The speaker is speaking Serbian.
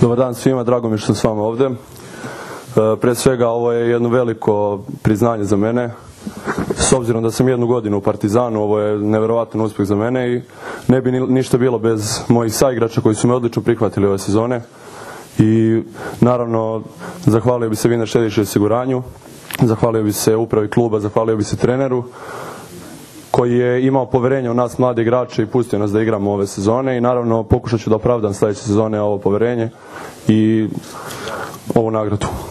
Dobar dan svima, drago mi je što sam s vama ovde. Pre svega, ovo je jedno veliko priznanje za mene. S obzirom da sam 1 godinu u Partizanu, ovo je neverovatan uspeh za mene i ne bi ništa bilo bez mojih saigrača koji su me odlično prihvatili ove sezone. I naravno, zahvalio bi se Vina štediša i osiguranju, zahvalio bi se upravi kluba, zahvalio bi se treneru koji je imao poverenje u nas mlade igrače i pustio nas da igramo ove sezone i naravno pokušat ću da opravdam sledeće sezone ovo poverenje i ovu nagradu.